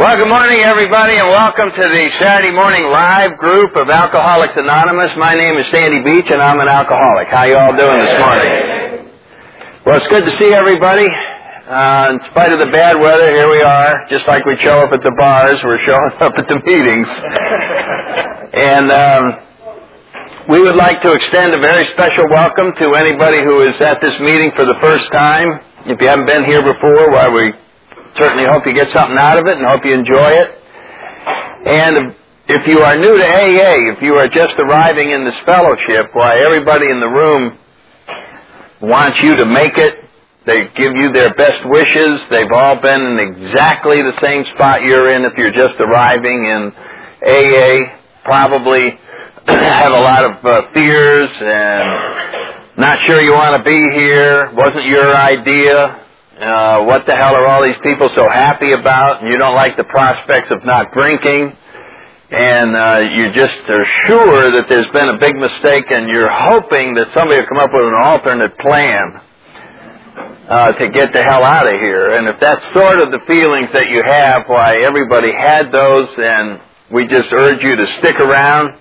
Well, good morning, everybody, and welcome to the Saturday morning live group of Alcoholics Anonymous. My name is Sandy Beach, and I'm an alcoholic. How you all doing this morning? Well, it's good to see everybody. In spite of the bad weather, here we are. Just like we show up at the bars, we're showing up at the meetings. And we would like to extend a very special welcome to anybody who is at this meeting for the first time. If you haven't been here before, why we certainly hope you get something out of it and hope you enjoy it. And if you are new to AA, if you are just arriving in this fellowship, why everybody in the room wants you to make it. They give you their best wishes. They've all been in exactly the same spot you're in if you're just arriving in AA. Probably have a lot of fears and not sure you want to be here. Wasn't your idea. What the hell are all these people so happy about? And you don't like the prospects of not drinking. And you just are sure that there's been a big mistake, and you're hoping that somebody will come up with an alternate plan to get the hell out of here. And if that's sort of the feelings that you have, why everybody had those, and we just urge you to stick around,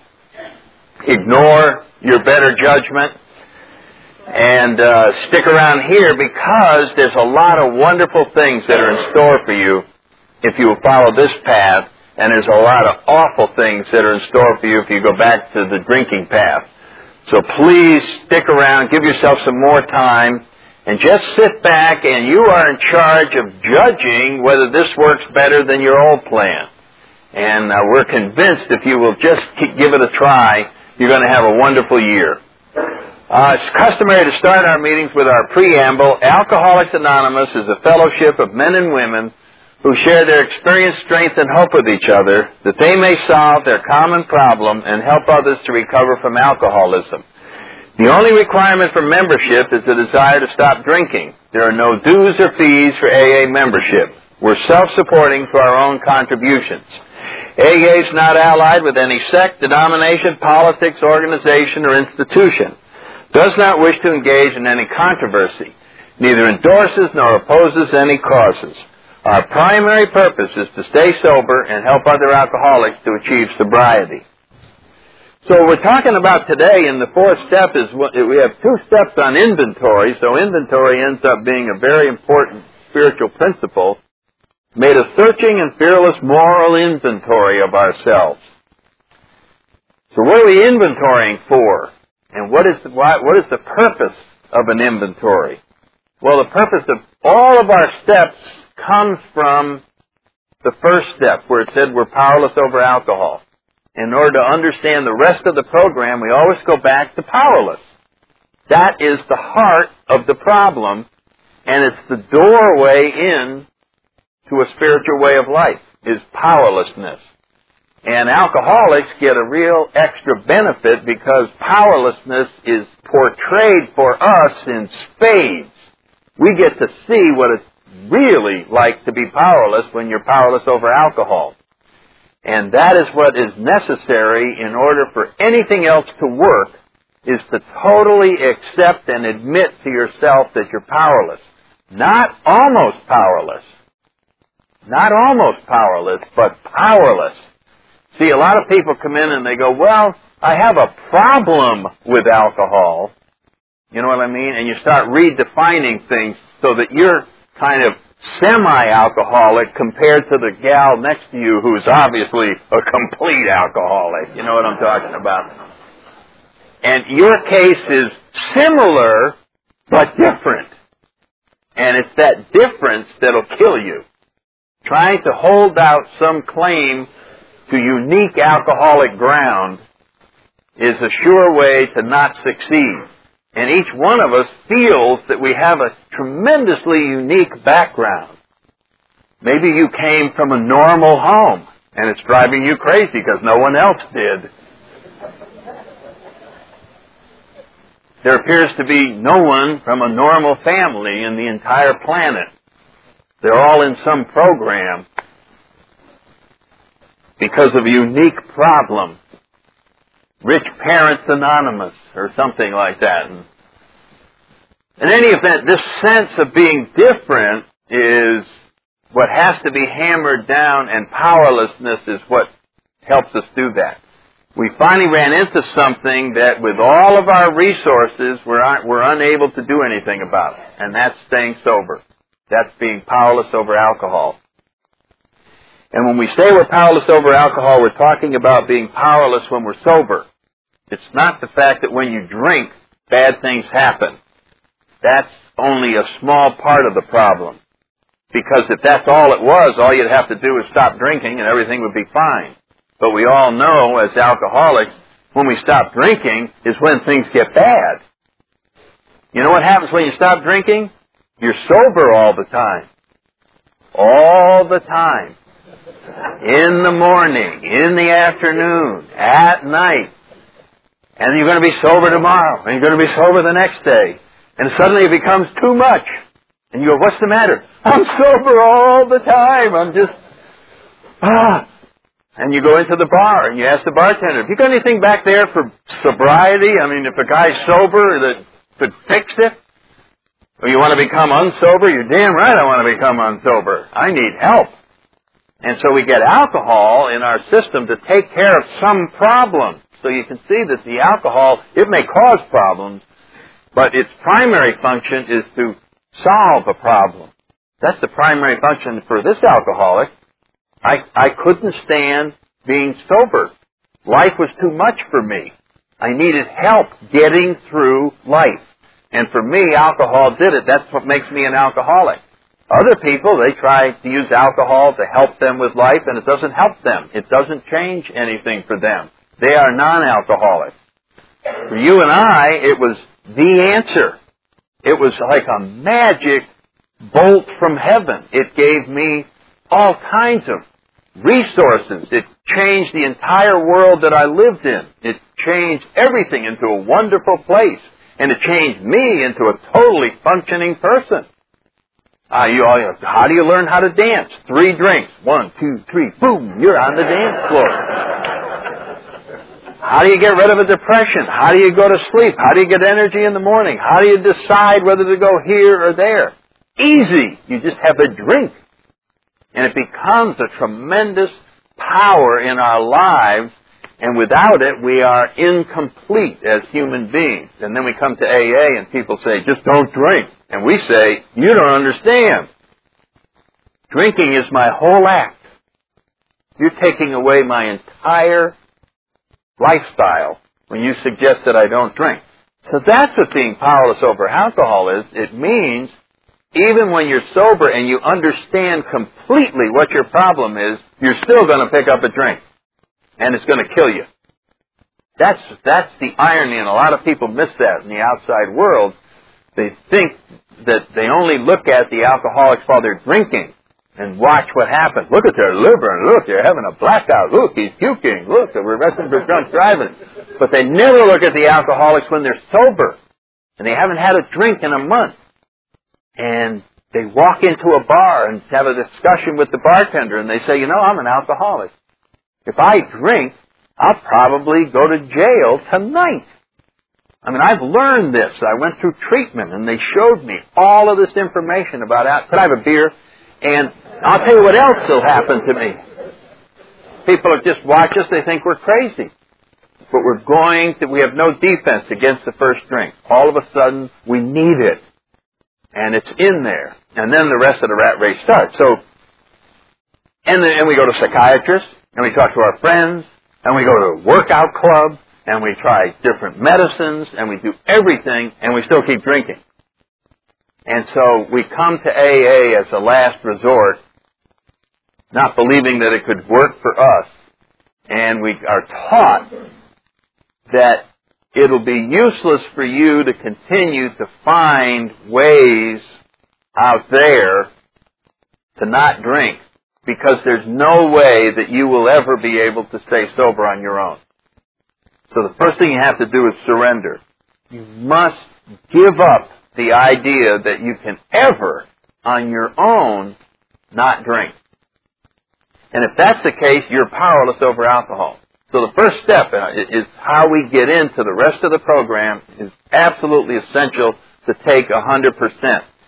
ignore your better judgment, and stick around here, because there's a lot of wonderful things that are in store for you if you will follow this path, and there's a lot of awful things that are in store for you if you go back to the drinking path. So please stick around, give yourself some more time, and just sit back, and you are in charge of judging whether this works better than your old plan. And we're convinced if you will just give it a try, you're going to have a wonderful year. It's customary to start our meetings with our preamble. Alcoholics Anonymous is a fellowship of men and women who share their experience, strength, and hope with each other, that they may solve their common problem and help others to recover from alcoholism. The only requirement for membership is the desire to stop drinking. There are no dues or fees for AA membership. We're self-supporting for our own contributions. AA is not allied with any sect, denomination, politics, organization, or institution. Does not wish to engage in any controversy, neither endorses nor opposes any causes. Our primary purpose is to stay sober and help other alcoholics to achieve sobriety. So what we're talking about today in the fourth step is we have two steps on inventory, so inventory ends up being a very important spiritual principle, made a searching and fearless moral inventory of ourselves. So what are we inventorying for? And what is the purpose of an inventory? Well, the purpose of all of our steps comes from the first step, where it said we're powerless over alcohol. In order to understand the rest of the program, we always go back to powerless. That is the heart of the problem, and it's the doorway in to a spiritual way of life, is powerlessness. And alcoholics get a real extra benefit because powerlessness is portrayed for us in spades. We get to see what it's really like to be powerless when you're powerless over alcohol. And that is what is necessary in order for anything else to work, is to totally accept and admit to yourself that you're powerless. Not almost powerless. Not almost powerless, but powerless. See, a lot of people come in and they go, well, I have a problem with alcohol. You know what I mean? And you start redefining things so that you're kind of semi-alcoholic compared to the gal next to you who's obviously a complete alcoholic. You know what I'm talking about? And your case is similar but different. And it's that difference that'll kill you. Trying to hold out some claim to unique alcoholic ground is a sure way to not succeed. And each one of us feels that we have a tremendously unique background. Maybe you came from a normal home, and it's driving you crazy because no one else did. There appears to be no one from a normal family in the entire planet. They're all in some program because of a unique problem. Rich Parents Anonymous or something like that. And in any event, this sense of being different is what has to be hammered down, and powerlessness is what helps us do that. We finally ran into something that with all of our resources, we're unable to do anything about, and that's staying sober. That's being powerless over alcohol. And when we say we're powerless over alcohol, we're talking about being powerless when we're sober. It's not the fact that when you drink, bad things happen. That's only a small part of the problem. Because if that's all it was, all you'd have to do is stop drinking and everything would be fine. But we all know, as alcoholics, when we stop drinking is when things get bad. You know what happens when you stop drinking? You're sober all the time. All the time. In the morning, in the afternoon, at night. And you're going to be sober tomorrow, and you're going to be sober the next day. And suddenly it becomes too much. And you go, what's the matter? I'm sober all the time. I'm just, And you go into the bar and you ask the bartender, have you got anything back there for sobriety? I mean, if a guy's sober that could fix it? Or you want to become unsober? You're damn right I want to become unsober. I need help. And so we get alcohol in our system to take care of some problem. So you can see that the alcohol, it may cause problems, but its primary function is to solve a problem. That's the primary function for this alcoholic. I couldn't stand being sober. Life was too much for me. I needed help getting through life. And for me, alcohol did it. That's what makes me an alcoholic. Other people, they try to use alcohol to help them with life, and it doesn't help them. It doesn't change anything for them. They are non-alcoholics. For you and I, it was the answer. It was like a magic bolt from heaven. It gave me all kinds of resources. It changed the entire world that I lived in. It changed everything into a wonderful place. And it changed me into a totally functioning person. How do you learn how to dance? 3 drinks. 1, 2, 3, boom, you're on the dance floor. How do you get rid of a depression? How do you go to sleep? How do you get energy in the morning? How do you decide whether to go here or there? Easy. You just have a drink. And it becomes a tremendous power in our lives, and without it, we are incomplete as human beings. And then we come to AA and people say, just don't drink. And we say, you don't understand. Drinking is my whole act. You're taking away my entire lifestyle when you suggest that I don't drink. So that's what being powerless over alcohol is. It means even when you're sober and you understand completely what your problem is, you're still going to pick up a drink. And it's going to kill you. That's the irony, and a lot of people miss that in the outside world. They think that they only look at the alcoholics while they're drinking and watch what happens. Look at their liver, and look, they're having a blackout. Look, he's puking. Look, we're arrested for drunk driving. But they never look at the alcoholics when they're sober, and they haven't had a drink in a month. And they walk into a bar and have a discussion with the bartender, and they say, you know, I'm an alcoholic. If I drink, I'll probably go to jail tonight. I mean, I've learned this. I went through treatment, and they showed me all of this information about could I have a beer? And I'll tell you what else will happen to me. People just watch us, they think we're crazy. But we have no defense against the first drink. All of a sudden, we need it. And it's in there. And then the rest of the rat race starts. And we go to psychiatrists, and we talk to our friends, and we go to a workout club, and we try different medicines, and we do everything, and we still keep drinking. And so we come to AA as a last resort, not believing that it could work for us, and we are taught that it'll be useless for you to continue to find ways out there to not drink, because there's no way that you will ever be able to stay sober on your own. So the first thing you have to do is surrender. You must give up the idea that you can ever, on your own, not drink. And if that's the case, you're powerless over alcohol. So the first step is how we get into the rest of the program is absolutely essential to take 100%.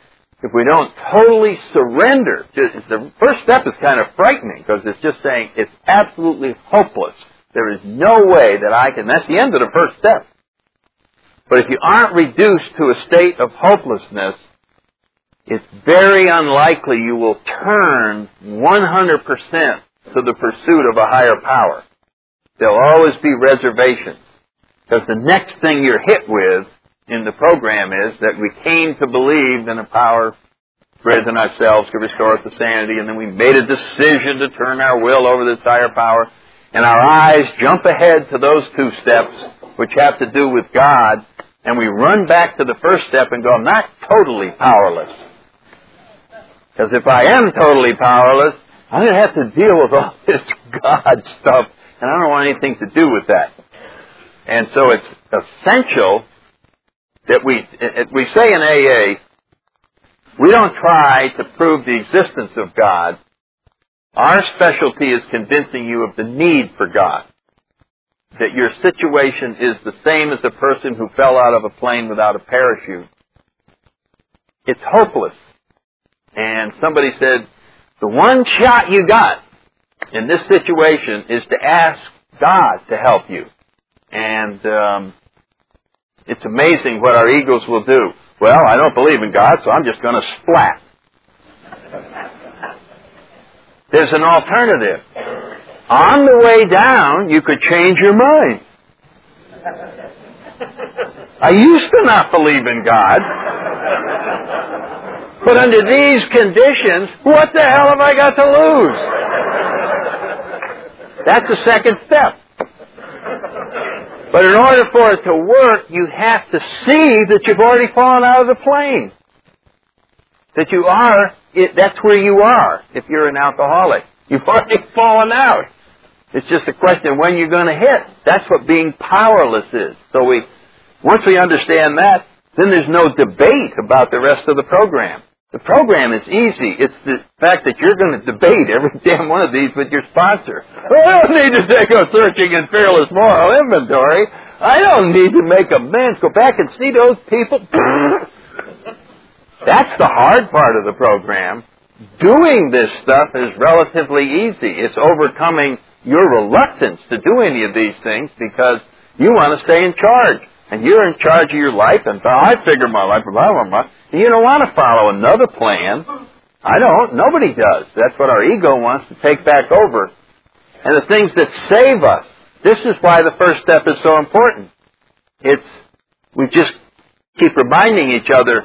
if we don't totally surrender, the first step is kind of frightening because it's just saying it's absolutely hopeless. There is no way that I can, that's the end of the first step. But if you aren't reduced to a state of hopelessness, it's very unlikely you will turn 100% to the pursuit of a higher power. There'll always be reservations. Because the next thing you're hit with in the program is that we came to believe in a power greater than ourselves could restore us to sanity, and then we made a decision to turn our will over to this higher power, and our eyes jump ahead to those two steps, which have to do with God, and we run back to the first step and go, I'm not totally powerless. Because if I am totally powerless, I'm going to have to deal with all this God stuff, and I don't want anything to do with that. And so it's essential that we say in AA, we don't try to prove the existence of God. Our specialty is convincing you of the need for God. That your situation is the same as a person who fell out of a plane without a parachute. It's hopeless. And somebody said, the one shot you got in this situation is to ask God to help you. And it's amazing what our egos will do. Well, I don't believe in God, so I'm just going to splat. There's an alternative. On the way down, you could change your mind. I used to not believe in God. But under these conditions, what the hell have I got to lose? That's the second step. But in order for it to work, you have to see that you've already fallen out of the plane. That you are, that's where you are if you're an alcoholic. You've already fallen out. It's just a question of when you're going to hit. That's what being powerless is. So once we understand that, then there's no debate about the rest of the program. The program is easy. It's the fact that you're going to debate every damn one of these with your sponsor. Well, I don't need to take a searching and fearless moral inventory. I don't need to make amends. Go back and see those people. That's the hard part of the program. Doing this stuff is relatively easy. It's overcoming your reluctance to do any of these things because you want to stay in charge. And you're in charge of your life, and I figure my life, blah, blah, blah. You don't want to follow another plan. I don't. Nobody does. That's what our ego wants to take back over. And the things that save us. This is why the first step is so important. We just keep reminding each other,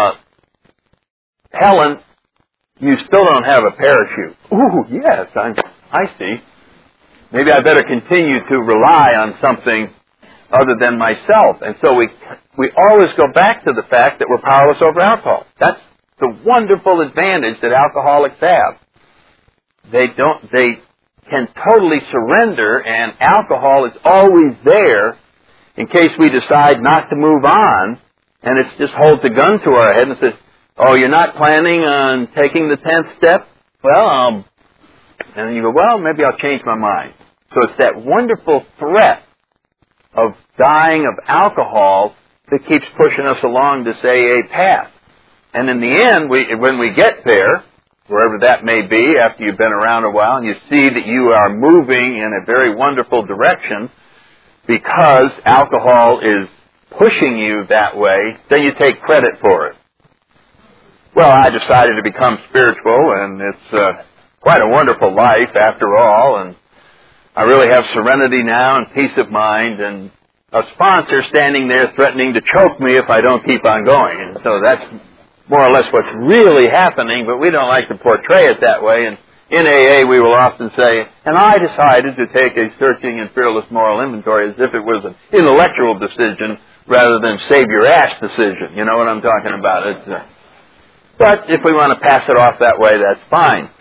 Helen, you still don't have a parachute. Ooh, yes, I see. Maybe I better continue to rely on something other than myself. And so we always go back to the fact that we're powerless over alcohol. That's the wonderful advantage that alcoholics have. They can totally surrender, and alcohol is always there in case we decide not to move on, and it just holds a gun to our head and says, oh, you're not planning on taking the 10th step? Well, and then you go, well, maybe I'll change my mind. So it's that wonderful threat of dying of alcohol that keeps pushing us along this AA path. And in the end, when we get there, wherever that may be, after you've been around a while, and you see that you are moving in a very wonderful direction because alcohol is pushing you that way, then you take credit for it. Well, I decided to become spiritual, and it's quite a wonderful life after all, and I really have serenity now and peace of mind, and a sponsor standing there threatening to choke me if I don't keep on going. And so that's more or less what's really happening, but we don't like to portray it that way. And in AA, we will often say, and I decided to take a searching and fearless moral inventory as if it was an intellectual decision rather than save your ass decision. You know what I'm talking about? But if we want to pass it off that way, that's fine.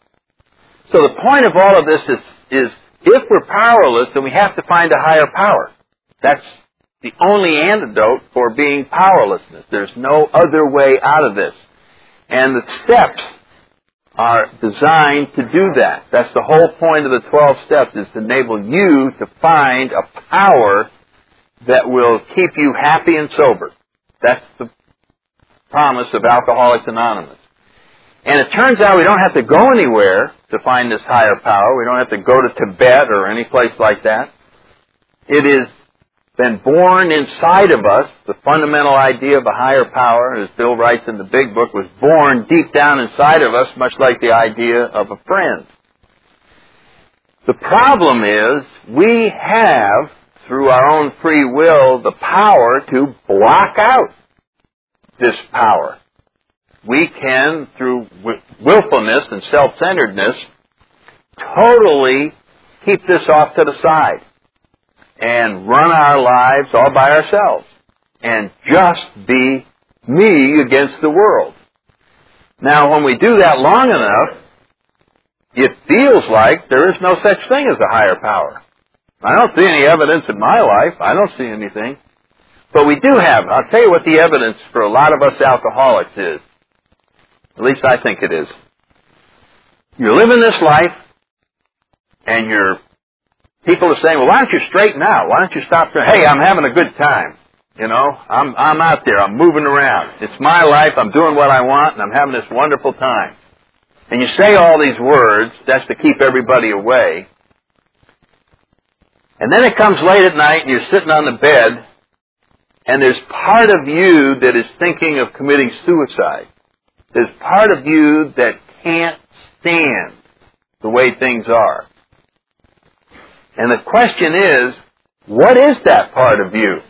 So the point of all of this is if we're powerless, then we have to find a higher power. That's the only antidote for being powerlessness. There's no other way out of this. And the steps are designed to do that. That's the whole point of the 12 steps, is to enable you to find a power that will keep you happy and sober. That's promise of Alcoholics Anonymous. And it turns out we don't have to go anywhere to find this higher power. We don't have to go to Tibet or any place like that. It has been born inside of us. The fundamental idea of a higher power, as Bill writes in the Big Book, was born deep down inside of us, much like the idea of a friend. The problem is we have, through our own free will, the power to block out this power. We can, through willfulness and self-centeredness, totally keep this off to the side and run our lives all by ourselves and just be me against the world. Now, when we do that long enough, it feels like there is no such thing as a higher power. I don't see any evidence in my life. I don't see anything. But we do have. I'll tell you what the evidence for a lot of us alcoholics is. At least I think it is. You're living this life, and people are saying, well, why don't you straighten out? Why don't you stop saying, hey, I'm having a good time. You know, I'm out there. I'm moving around. It's my life. I'm doing what I want, and I'm having this wonderful time. And you say all these words, that's to keep everybody away. And then it comes late at night, and you're sitting on the bed, and there's part of you that is thinking of committing suicide. There's part of you that can't stand the way things are. And the question is, what is that part of you?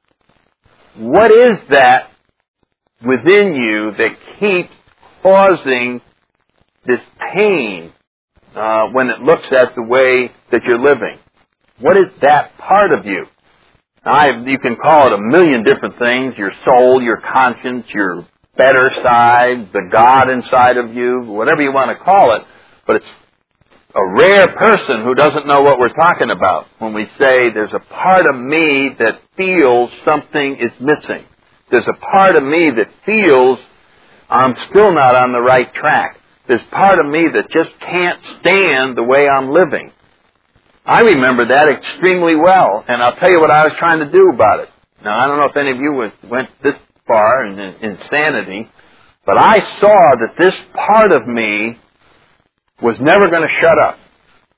What is that within you that keeps causing this pain when it looks at the way that you're living? What is that part of you? You can call it a million different things, your soul, your conscience, your better side, the God inside of you, whatever you want to call it, but it's a rare person who doesn't know what we're talking about when we say there's a part of me that feels something is missing. There's a part of me that feels I'm still not on the right track. There's part of me that just can't stand the way I'm living. I remember that extremely well, and I'll tell you what I was trying to do about it. Now, I don't know if any of you went this far in insanity, but I saw that this part of me was never going to shut up.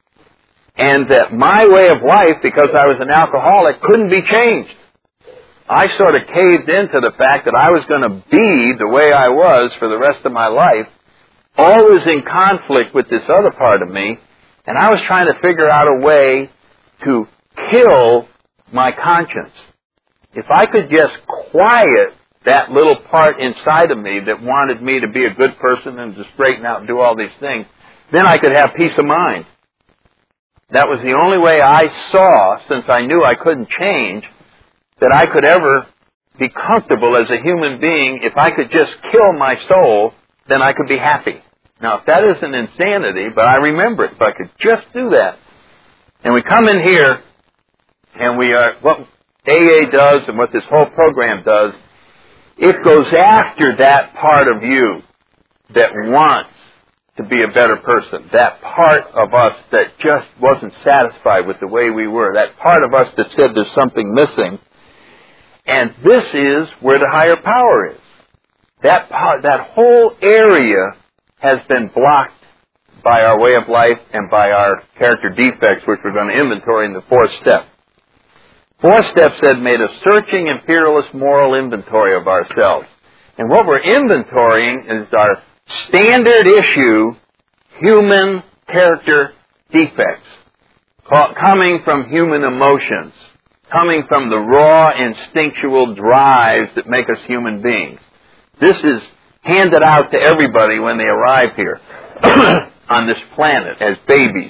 And that my way of life, because I was an alcoholic, couldn't be changed. I sort of caved into the fact that I was going to be the way I was for the rest of my life, always in conflict with this other part of me, and I was trying to figure out a way to kill my conscience. If I could just quiet that little part inside of me that wanted me to be a good person and to straighten out and do all these things, then I could have peace of mind. That was the only way I saw, since I knew I couldn't change, that I could ever be comfortable as a human being. If I could just kill my soul, then I could be happy. Now, if that isn't insanity, but I remember it, if I could just do that. And we come in here, and what AA does and what this whole program does, it goes after that part of you that wants to be a better person, that part of us that just wasn't satisfied with the way we were, that part of us that said there's something missing. And this is where the higher power is. That whole area has been blocked by our way of life and by our character defects, which we're going to inventory in the fourth step. Fourth step said, made a searching and fearless moral inventory of ourselves. And what we're inventorying is our standard issue human character defects, coming from human emotions, coming from the raw instinctual drives that make us human beings. This is handed out to everybody when they arrive here on this planet as babies.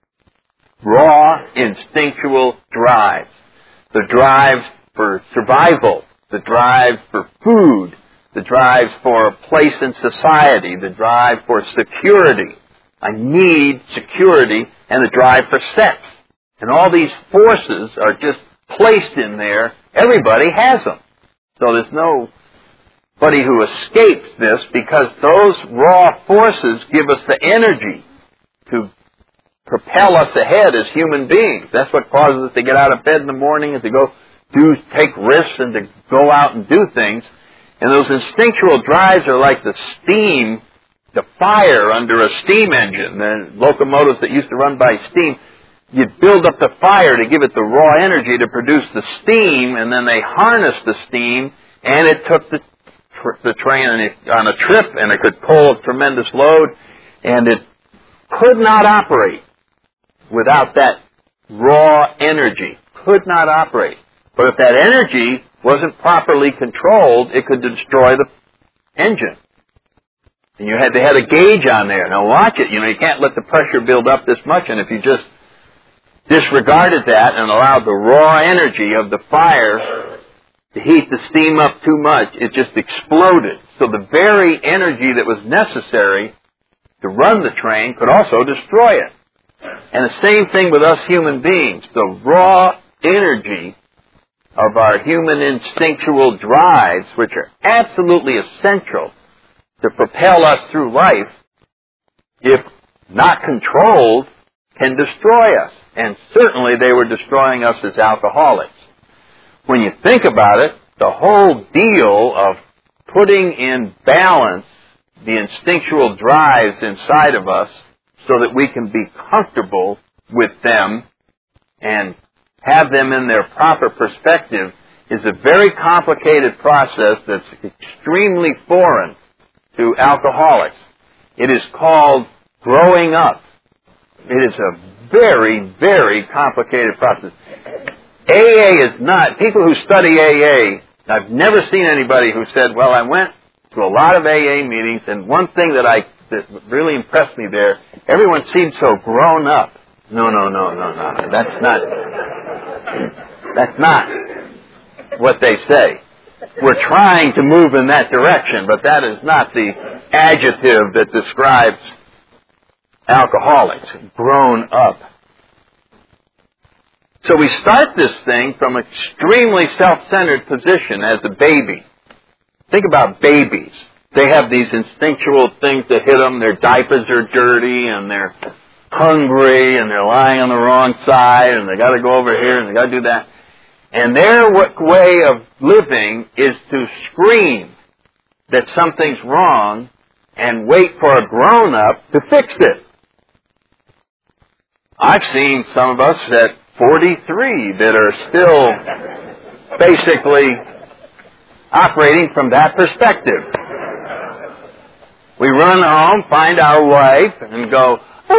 Raw instinctual drives. The drives for survival, the drives for food, the drives for a place in society, the drive for security. I need security, and the drive for sex. And all these forces are just placed in there. Everybody has them. So there's nobody who escapes this, because those raw forces give us the energy to propel us ahead as human beings. That's what causes us to get out of bed in the morning and to go take risks and to go out and do things. And those instinctual drives are like the steam, the fire under a steam engine. The locomotives that used to run by steam, you'd build up the fire to give it the raw energy to produce the steam, and then they harnessed the steam, and it took the train on a trip, and it could pull a tremendous load, and it could not operate without that raw energy. Could not operate. But if that energy wasn't properly controlled, it could destroy the engine. And they had a gauge on there. Now watch it. You can't let the pressure build up this much, and if you just disregarded that and allowed the raw energy of the fire to heat the steam up too much, it just exploded. So the very energy that was necessary to run the train could also destroy it. And the same thing with us human beings. The raw energy of our human instinctual drives, which are absolutely essential to propel us through life, if not controlled, can destroy us. And certainly they were destroying us as alcoholics. When you think about it, the whole deal of putting in balance the instinctual drives inside of us so that we can be comfortable with them and have them in their proper perspective is a very complicated process that's extremely foreign to alcoholics. It is called growing up. It is a very, very complicated process. AA is not, people who study AA, I've never seen anybody who said, well, I went to a lot of AA meetings, and one thing that really impressed me there, everyone seemed so grown up. No. That's not what they say. We're trying to move in that direction, but that is not the adjective that describes alcoholics, grown up. So we start this thing from an extremely self-centered position as a baby. Think about babies. They have these instinctual things that hit them. Their diapers are dirty, and they're hungry, and they're lying on the wrong side, and they got to go over here, and they got to do that. And their way of living is to scream that something's wrong and wait for a grown-up to fix it. I've seen some of us at 43 that are still basically operating from that perspective. We run home, find our wife, and go,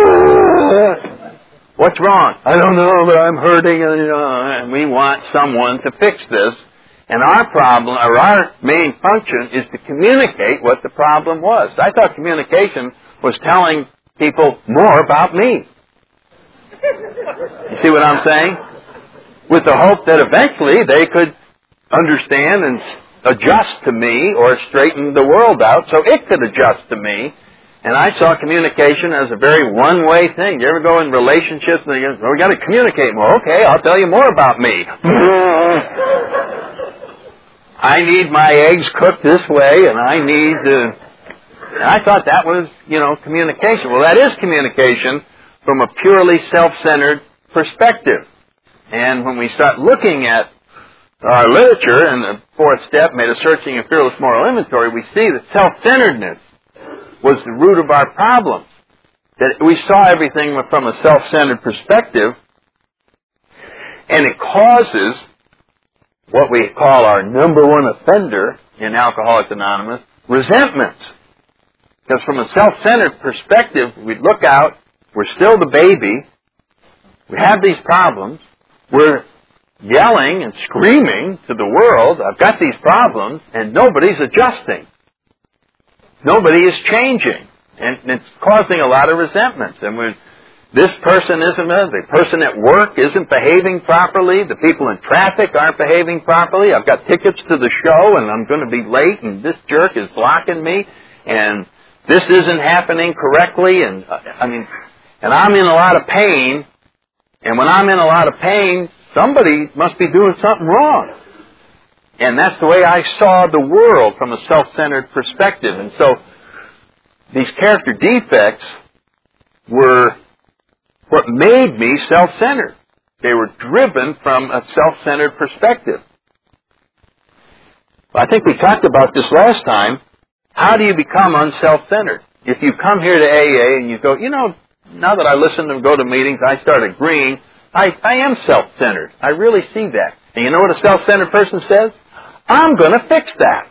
what's wrong? I don't know, but I'm hurting, and we want someone to fix this. And our problem, or our main function, is to communicate what the problem was. I thought communication was telling people more about me. You see what I'm saying? With the hope that eventually they could understand and adjust to me or straighten the world out so it could adjust to me. And I saw communication as a very one-way thing. You ever go in relationships and they go, well, we got to communicate more. Okay, I'll tell you more about me. I need my eggs cooked this way, and I need to... And I thought that was, communication. Well, that is communication from a purely self-centered perspective. And when we start looking at our literature, and the fourth step, made a searching and fearless moral inventory, we see that self-centeredness was the root of our problems. That we saw everything from a self-centered perspective, and it causes what we call our number one offender in Alcoholics Anonymous, resentments. Because from a self-centered perspective, we look out, we're still the baby, we have these problems, we're yelling and screaming to the world, I've got these problems, and nobody's adjusting. Nobody is changing. And it's causing a lot of resentments. And when this person the person at work isn't behaving properly, the people in traffic aren't behaving properly, I've got tickets to the show and I'm going to be late, and this jerk is blocking me, and this isn't happening correctly, and I'm in a lot of pain, and when I'm in a lot of pain, somebody must be doing something wrong. And that's the way I saw the world from a self-centered perspective. And so these character defects were what made me self-centered. They were driven from a self-centered perspective. I think we talked about this last time. How do you become unself-centered? If you come here to AA and you go, now that I listen and go to meetings, I start agreeing, I am self-centered. I really see that. And you know what a self-centered person says? I'm going to fix that.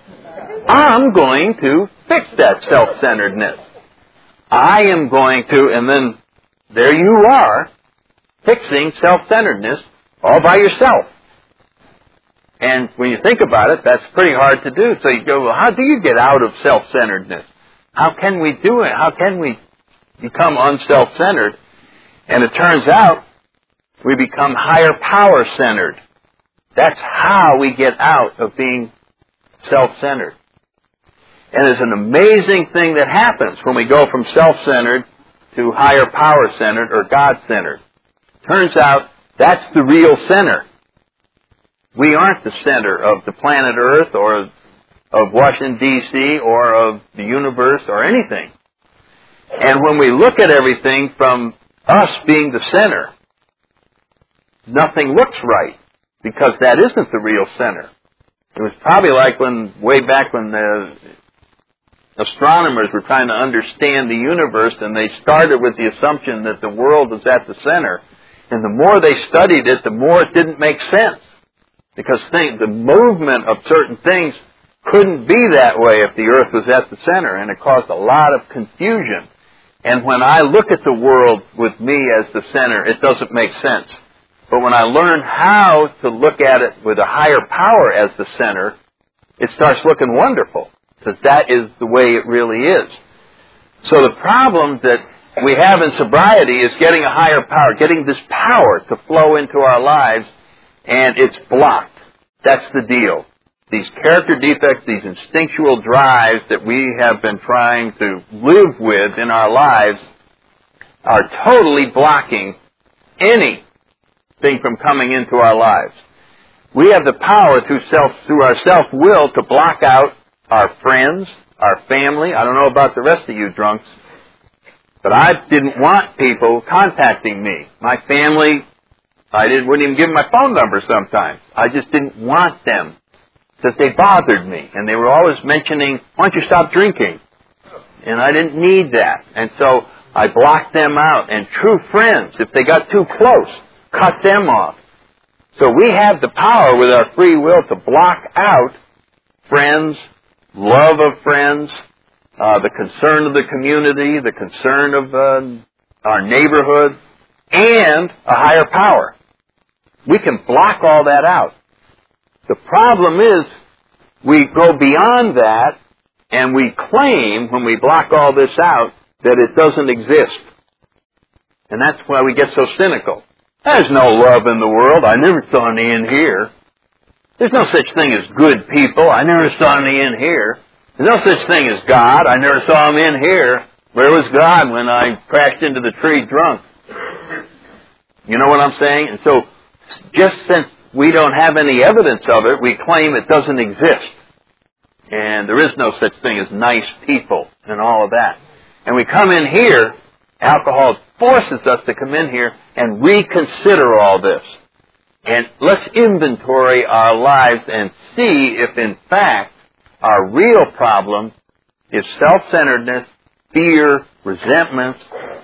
I'm going to fix that self-centeredness. I am going to, and then there you are, fixing self-centeredness all by yourself. And when you think about it, that's pretty hard to do. So you go, well, how do you get out of self-centeredness? How can we do it? How can we become unself-centered? And it turns out we become higher power-centered. That's how we get out of being self-centered. And there's an amazing thing that happens when we go from self-centered to higher power-centered or God-centered. Turns out that's the real center. We aren't the center of the planet Earth or of Washington, D.C. or of the universe or anything. And when we look at everything from us being the center, nothing looks right because that isn't the real center. It was probably like way back when the astronomers were trying to understand the universe and they started with the assumption that the world was at the center. And the more they studied it, the more it didn't make sense. Because the movement of certain things couldn't be that way if the earth was at the center, and it caused a lot of confusion. And when I look at the world with me as the center, it doesn't make sense. But when I learn how to look at it with a higher power as the center, it starts looking wonderful, because that is the way it really is. So the problem that we have in sobriety is getting a higher power, getting this power to flow into our lives, and it's blocked. That's the deal. These character defects, these instinctual drives that we have been trying to live with in our lives are totally blocking anything from coming into our lives. We have the power through our self-will to block out our friends, our family. I don't know about the rest of you drunks, but I didn't want people contacting me. My family, wouldn't even give them my phone number sometimes. I just didn't want them because they bothered me. And they were always mentioning, why don't you stop drinking? And I didn't need that. And so I blocked them out. And true friends, if they got too close, cut them off. So we have the power with our free will to block out friends, love of friends, the concern of the community, the concern of our neighborhood, and a higher power. We can block all that out. The problem is we go beyond that and we claim, when we block all this out, that it doesn't exist. And that's why we get so cynical. There's no love in the world. I never saw any in here. There's no such thing as good people. I never saw any in here. There's no such thing as God. I never saw him in here. Where was God when I crashed into the tree drunk? You know what I'm saying? And so, just since we don't have any evidence of it, we claim it doesn't exist. And there is no such thing as nice people and all of that. And we come in here, alcohol forces us to come in here and reconsider all this. And let's inventory our lives and see if in fact our real problem is self-centeredness, fear, resentment.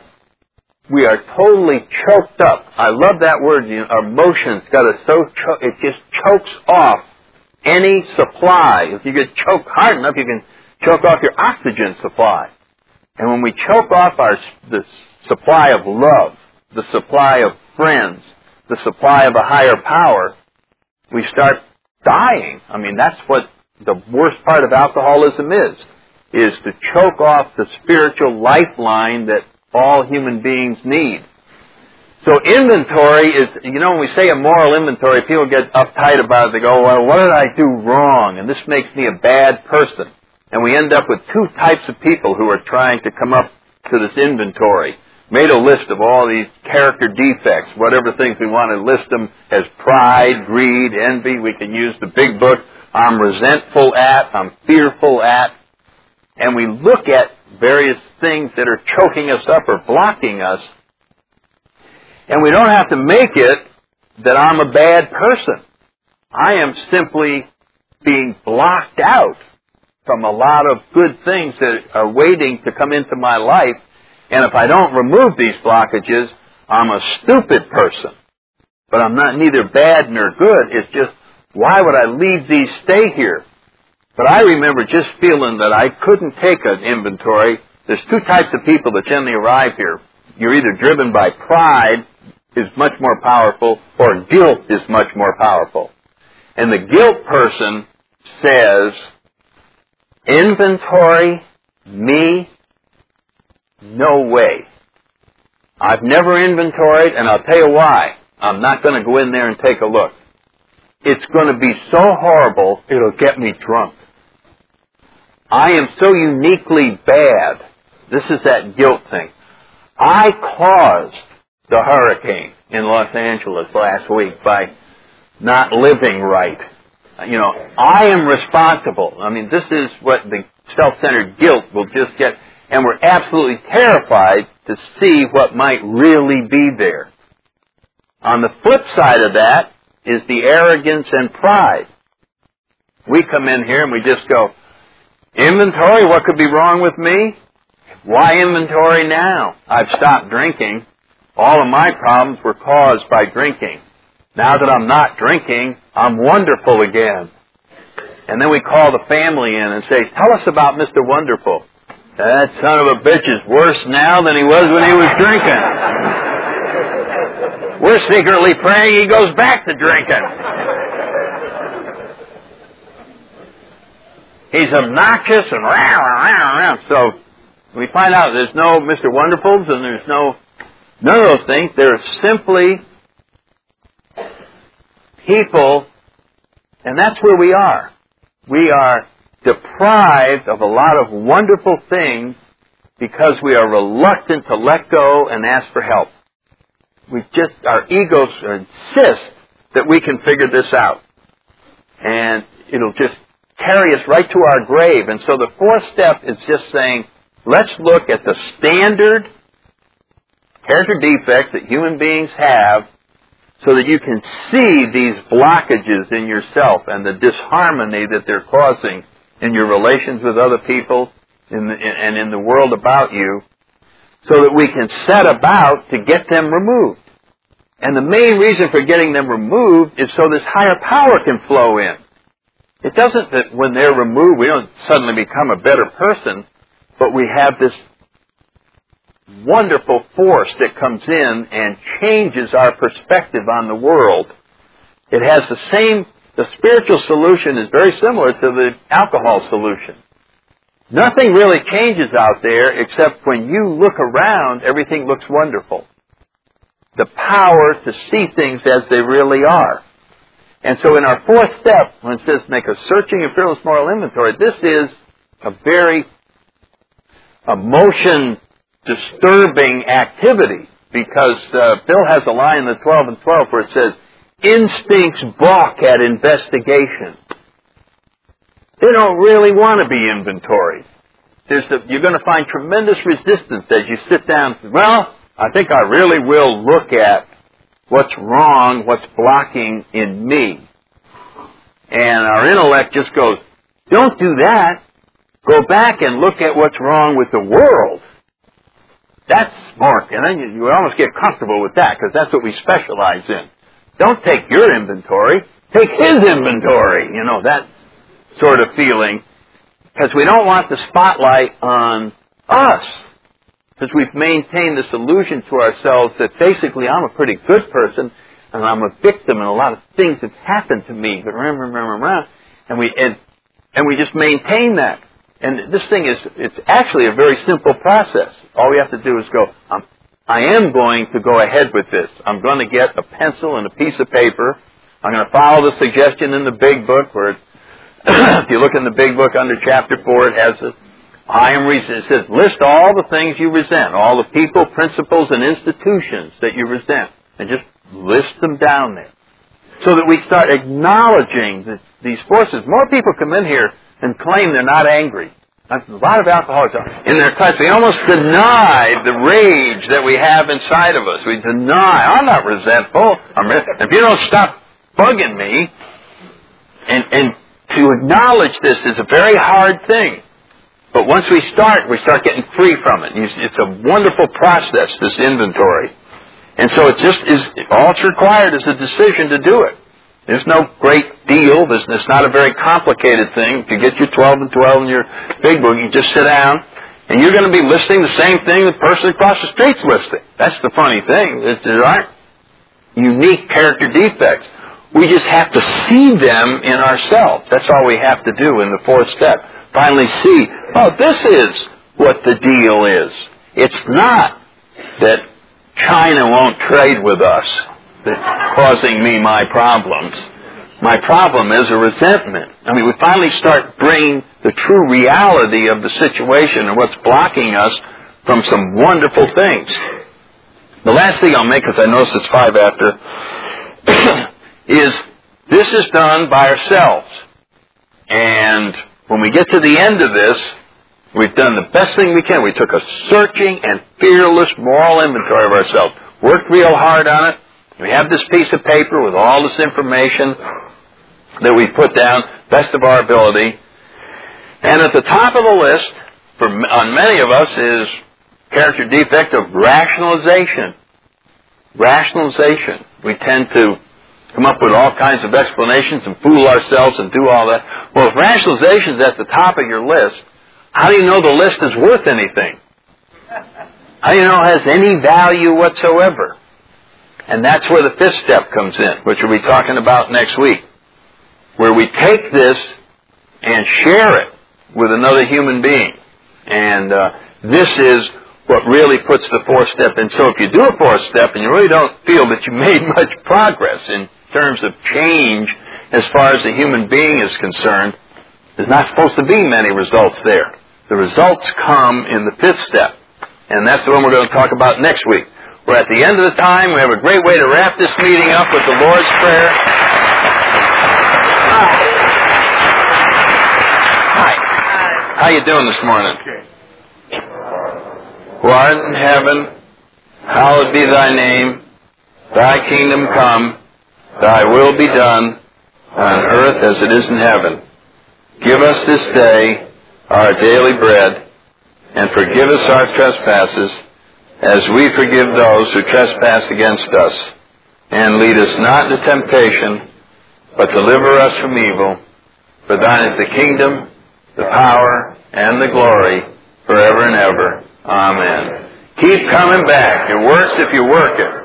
We are totally choked up. I love that word. Our emotions it just chokes off any supply. If you get choked hard enough, you can choke off your oxygen supply. And when we choke off the supply of love, the supply of friends, the supply of a higher power, we start dying. I mean, that's what the worst part of alcoholism is to choke off the spiritual lifeline that all human beings need. So inventory is, when we say a moral inventory, people get uptight about it. They go, well, what did I do wrong? And this makes me a bad person. And we end up with two types of people who are trying to come up to this inventory. Made a list of all these character defects, whatever things we want to list them as pride, greed, envy. We can use the big book. I'm resentful at, I'm fearful at. And we look at various things that are choking us up or blocking us. And we don't have to make it that I'm a bad person. I am simply being blocked out from a lot of good things that are waiting to come into my life. And if I don't remove these blockages, I'm a stupid person. But I'm not neither bad nor good. It's just, why would I leave these stay here? But I remember just feeling that I couldn't take an inventory. There's two types of people that generally arrive here. You're either driven by pride, is much more powerful, or guilt is much more powerful. And the guilt person says, inventory, me, no way. I've never inventoried, and I'll tell you why. I'm not going to go in there and take a look. It's going to be so horrible, it'll get me drunk. I am so uniquely bad. This is that guilt thing. I caused the hurricane in Los Angeles last week by not living right. You know, I am responsible. I mean, this is what the self-centered guilt will just get, and we're absolutely terrified to see what might really be there. On the flip side of that is the arrogance and pride. We come in here and we just go, inventory, what could be wrong with me? Why inventory now? I've stopped drinking. All of my problems were caused by drinking. Now that I'm not drinking, I'm wonderful again. And then we call the family in and say, tell us about Mr. Wonderful. That son of a bitch is worse now than he was when he was drinking. We're secretly praying he goes back to drinking. He's obnoxious and rah. So we find out there's no Mr. Wonderfuls and there's none of those things. They're simply people, and that's where we are. We are deprived of a lot of wonderful things because we are reluctant to let go and ask for help. Our egos insist that we can figure this out. And it'll just carry us right to our grave. And so the fourth step is just saying, let's look at the standard character defects that human beings have so that you can see these blockages in yourself and the disharmony that they're causing in your relations with other people and in the world about you, so that we can set about to get them removed. And the main reason for getting them removed is so this higher power can flow in. It doesn't that when they're removed, we don't suddenly become a better person, but we have this wonderful force that comes in and changes our perspective on the world. It has the spiritual solution is very similar to the alcohol solution. Nothing really changes out there except when you look around, everything looks wonderful. The power to see things as they really are. And so in our fourth step, when it says make a searching and fearless moral inventory, this is a very emotion disturbing activity, because Bill has a line in the 12 and 12 where it says, instincts balk at investigation. They don't really want to be inventoried. You're going to find tremendous resistance as you sit down. Well, I think I really will look at what's wrong, what's blocking in me. And our intellect just goes, don't do that. Go back and look at what's wrong with the world. That's smart. And then you almost get comfortable with that, because that's what we specialize in. Don't take your inventory. Take his inventory. You know, that sort of feeling. Because we don't want the spotlight on us. Because we've maintained this illusion to ourselves that basically I'm a pretty good person and I'm a victim and a lot of things have happened to me. And we just maintain that. And this thing it's actually a very simple process. All we have to do is go, I am going to go ahead with this. I'm going to get a pencil and a piece of paper. I'm going to follow the suggestion in the big book where if you look in the big book under chapter 4, it has it says, list all the things you resent, all the people, principles, and institutions that you resent, and just list them down there. So that we start acknowledging these forces. More people come in here and claim they're not angry. A lot of alcoholics are in their class. We almost deny the rage that we have inside of us. We deny, I'm not resentful. If you don't stop bugging me, and to acknowledge this is a very hard thing. But once we start getting free from it. It's a wonderful process, this inventory. And so it just is, all it's required is a decision to do it. There's no great deal. It's not a very complicated thing. If you get your 12 and 12 in your big book, you just sit down, and you're going to be listing the same thing the person across the street's listing. That's the funny thing. There aren't unique character defects. We just have to see them in ourselves. That's all we have to do in the fourth step. Finally see, oh, this is what the deal is. It's not that China won't trade with us that's causing me my problems. My problem is a resentment. I mean, we finally start bringing the true reality of the situation and what's blocking us from some wonderful things. The last thing I'll make, because I notice it's 5 after, is this is done by ourselves. And when we get to the end of this, we've done the best thing we can. We took a searching and fearless moral inventory of ourselves. Worked real hard on it. We have this piece of paper with all this information that we put down, best of our ability. And at the top of the list, on many of us, is character defect of rationalization. Rationalization. We tend to come up with all kinds of explanations and fool ourselves and do all that. Well, if rationalization is at the top of your list, how do you know the list is worth anything? How do you know it has any value whatsoever? And that's where the fifth step comes in, which we'll be talking about next week, where we take this and share it with another human being. And this is what really puts the fourth step in. So if you do a fourth step and you really don't feel that you made much progress in terms of change as far as the human being is concerned, there's not supposed to be many results there. The results come in the fifth step. And that's the one we're going to talk about next week. We're at the end of the time. We have a great way to wrap this meeting up with the Lord's Prayer. Hi. How you doing this morning? Who art in heaven, hallowed be thy name. Thy kingdom come. Thy will be done on earth as it is in heaven. Give us this day our daily bread, and forgive us our trespasses, as we forgive those who trespass against us. And lead us not into temptation, but deliver us from evil. For thine is the kingdom, the power, and the glory, forever and ever. Amen. Keep coming back. It works if you work it.